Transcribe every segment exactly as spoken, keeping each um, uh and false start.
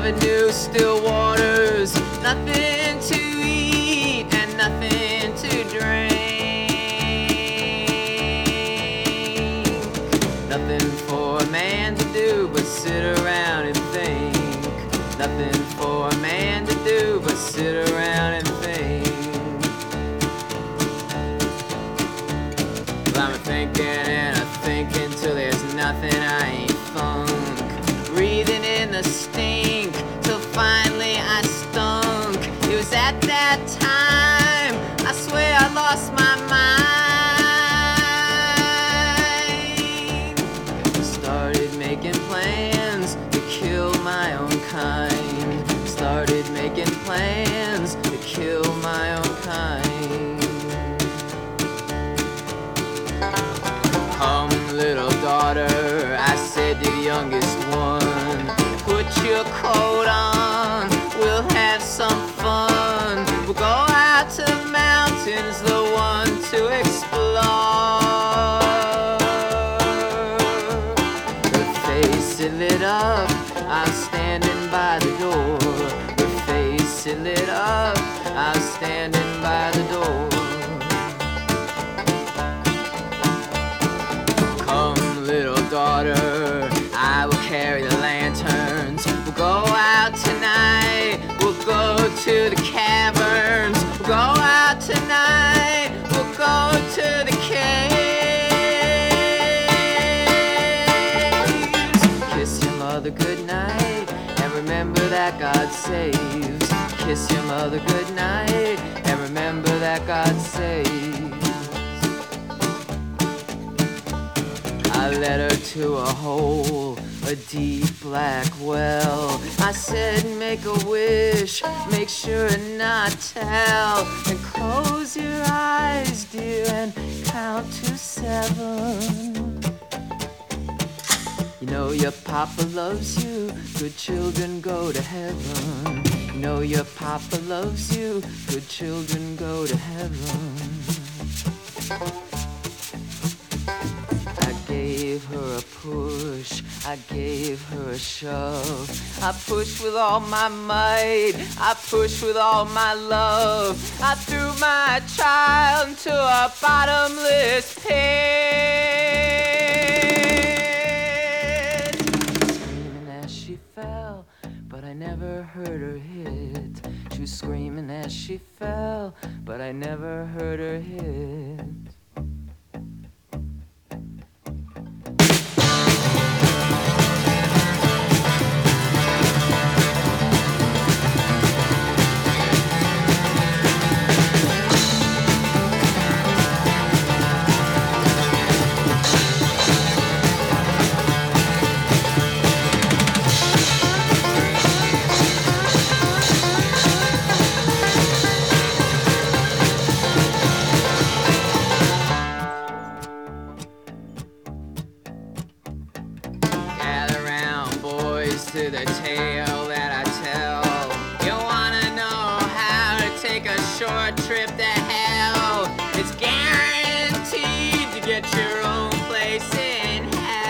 Avenue, still waters, nothing to eat and nothing to drink. Nothing for a man to do but sit around and think. Nothing for a man to do but sit around and think. Well, I'm thinking and I'm thinking till there's nothing I ain't thunk. Breathing in the stink till finally I stunk. It was at that time I swear I lost my mind. Started making plans to kill my own kind. Started making plans to kill my own kind. Come, little daughter, I said to the youngest one, put your coat on, we'll have some fun. We'll go out to the mountains, the one to explore. Her face it lit up, I was standing by the door. Her face it lit up, I was standing by the door. Daughter, I will carry the lanterns. We'll go out tonight. We'll go to the caverns. We'll go out tonight. We'll go to the caves. Kiss your mother goodnight and remember that God saves. Kiss your mother goodnight and remember that God saves. I led her to a hole, a deep black well. I said, make a wish, make sure and not tell. And close your eyes, dear, and count to seven. You know your papa loves you, good children go to heaven. You know your papa loves you, good children go to heaven. I gave her a push, I gave her a shove. I pushed with all my might, I pushed with all my love. I threw my child into a bottomless pit. Screaming as she fell, but I never heard her hit. She was screaming as she fell, but I never heard her hit. To the tale that I tell. You wanna know how to take a short trip to hell? It's guaranteed to get your own place in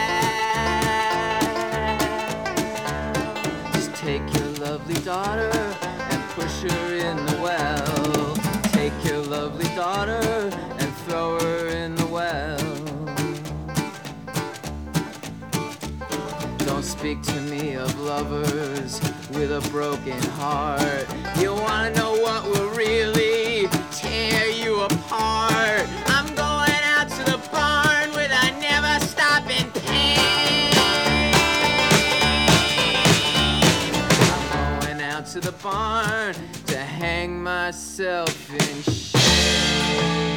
hell. Just take your lovely daughter and push her in the well. Take your lovely daughter and throw her in the well. Don't speak to me of lovers with a broken heart. You wanna know what will really tear you apart? I'm going out to the barn with a never stopping pain. I'm going out to the barn to hang myself in shame.